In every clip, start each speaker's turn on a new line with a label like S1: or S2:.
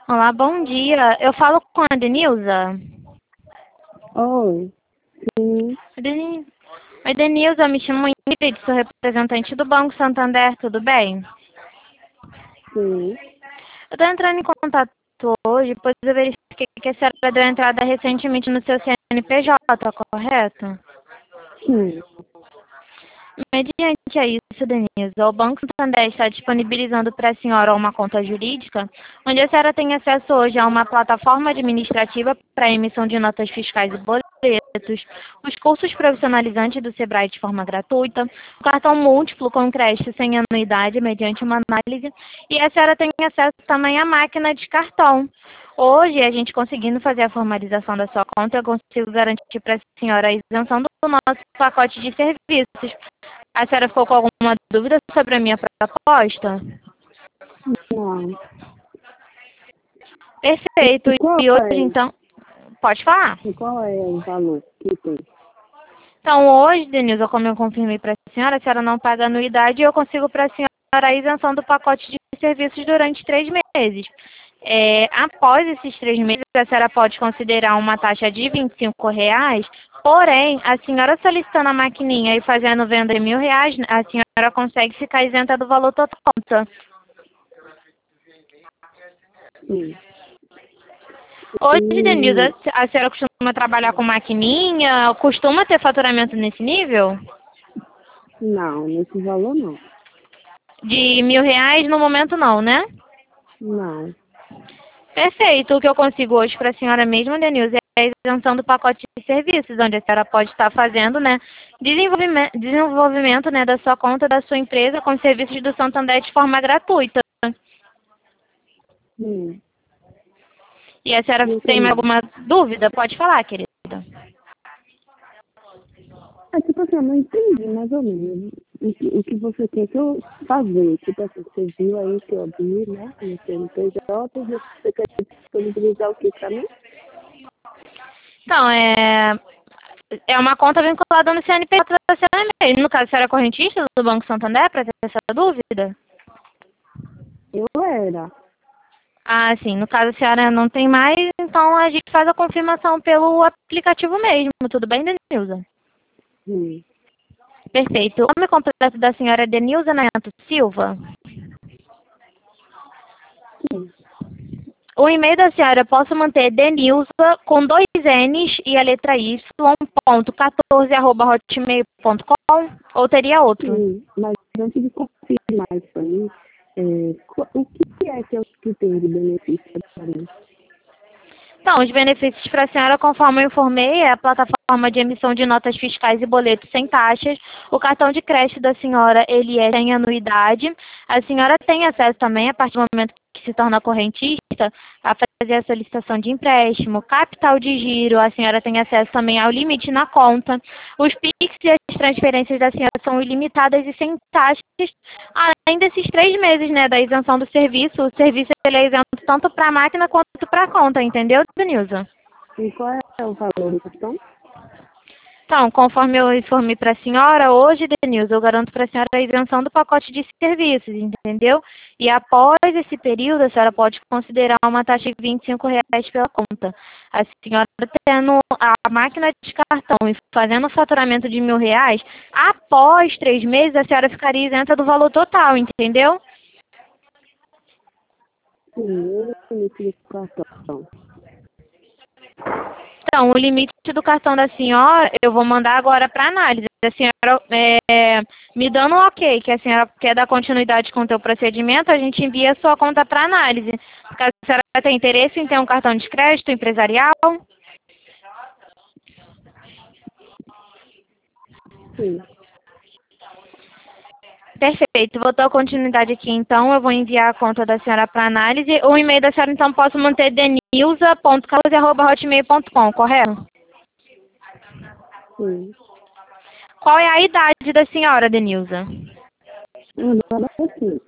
S1: Olá, bom dia. Eu falo com a Denilza.
S2: Oi, sim,
S1: Deni- Oi, Denilza, me chamo Ingrid, sou representante do Banco Santander, tudo bem?
S2: sim,
S1: Eu estou entrando em contato hoje, pois eu verifiquei que a senhora deu entrada recentemente no seu CNPJ, correto?
S2: sim.
S1: Mediante a isso, Denise, o Banco Santander está disponibilizando para a senhora uma conta jurídica, onde a senhora tem acesso hoje a uma plataforma administrativa para a emissão de notas fiscais e boletos, os cursos profissionalizantes do Sebrae de forma gratuita, o cartão múltiplo com crédito sem anuidade mediante uma análise, e a senhora tem acesso também à máquina de cartão. Hoje, a gente conseguindo fazer a formalização da sua conta, eu consigo garantir para a senhora a isenção do nosso pacote de serviços. A senhora ficou com alguma dúvida sobre a minha proposta?
S2: Não.
S1: Perfeito.
S2: E qual
S1: E hoje,
S2: é,
S1: então, pode falar?
S2: e qual é o valor que tem?
S1: Então, hoje, Denilza, como eu confirmei para a senhora não paga anuidade e eu consigo para a senhora a isenção do pacote de serviços durante 3 meses. Após esses 3 meses, a senhora pode considerar uma taxa de R$ 25, porém, a senhora solicitando a maquininha e fazendo venda de R$ 1.000, a senhora consegue ficar isenta do valor total da conta.
S2: Sim.
S1: Hoje,
S2: E,
S1: Denilza, a senhora costuma trabalhar com maquininha? Costuma ter faturamento nesse nível?
S2: não, nesse valor não.
S1: De R$ 1.000 no momento não, né?
S2: Não.
S1: Perfeito. O que eu consigo hoje para a senhora mesmo, Denilza, é a isenção do pacote de serviços, onde a senhora pode estar fazendo, né, desenvolvimento, né, da sua conta, da sua empresa, com serviços do Santander de forma gratuita.
S2: Sim.
S1: E a senhora
S2: E o que
S1: tem mais
S2: mais?
S1: alguma dúvida? Pode falar, querida.
S2: É tipo assim, eu não entendi mais ou menos o que você tem que eu fazer. Tipo assim, você viu aí que eu abri, né, no CNPJ, e você quer disponibilizar o que pra mim?
S1: Então, é uma conta vinculada no CNPJ da senhora mesmo. No caso, a senhora é correntista do Banco Santander, para ter essa dúvida?
S2: Eu era.
S1: Ah, sim. No caso, a senhora não tem mais, então a gente faz a confirmação pelo aplicativo mesmo. Tudo bem, Denilza?
S2: Sim.
S1: Perfeito. O nome completo da senhora é Denilza Neto Silva.
S2: Sim.
S1: O e-mail da senhora eu posso manter Denilza com 2 N's e a letra Y, ponto 14 arroba hotmail.com, ou teria outro?
S2: Sim, mas antes de confirmar isso aí, o que é que tem de benefício para mim?
S1: Então, os benefícios para a senhora, conforme eu informei, é a plataforma de emissão de notas fiscais e boletos sem taxas. O cartão de crédito da senhora, ele é sem anuidade. A senhora tem acesso também, a partir do momento que se torna correntista, a fazer a solicitação de empréstimo, capital de giro. A senhora tem acesso também ao limite na conta. Os PIX e as transferências da senhora são ilimitadas e sem taxas, além desses 3 meses, né, da isenção do serviço. O serviço ele é isento tanto para a máquina quanto para a conta, entendeu, Denilza?
S2: E qual é o valor do cartão?
S1: Então, conforme eu informei para a senhora, hoje, Denilza, eu garanto para a senhora a isenção do pacote de serviços, entendeu? E após esse período, a senhora pode considerar uma taxa de R$ 25 pela conta. A senhora tendo a máquina de cartão e fazendo o faturamento de R$ 1.000, após 3 meses, a senhora ficaria isenta do valor total, entendeu?
S2: Sim, o limite do cartão.
S1: Então, o limite do cartão da senhora, eu vou mandar agora para análise. A senhora me dando um ok, que a senhora quer dar continuidade com o teu procedimento, a gente envia a sua conta para análise. Caso a senhora tenha interesse em ter um cartão de crédito empresarial,
S2: Sim,
S1: perfeito. Vou dar continuidade aqui, então. Eu vou enviar a conta da senhora para análise. O e-mail da senhora, então, posso manter denilza.carlos@hotmail.com, correto?
S2: sim.
S1: Qual é a idade da senhora, Denilza?
S2: Agora assim,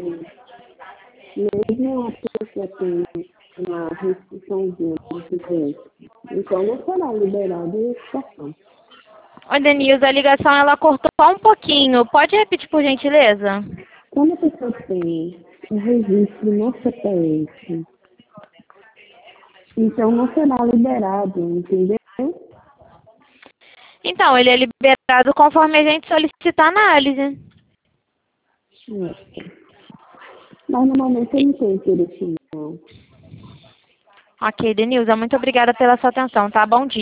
S2: mesmo a pessoa tem uma restriçãozinha do CPF, então não será liberado esse cartão.
S1: Oi, Denilza, a ligação ela cortou só um pouquinho. Pode repetir, por gentileza?
S2: Quando a pessoa tem um registro no CPF, Então não será liberado, entendeu?
S1: Então, ele é liberado conforme a gente solicita a análise.
S2: É. Mas no momento eu não tenho interesse, não.
S1: Ok, Denilza, muito obrigada pela sua atenção, tá? Bom dia.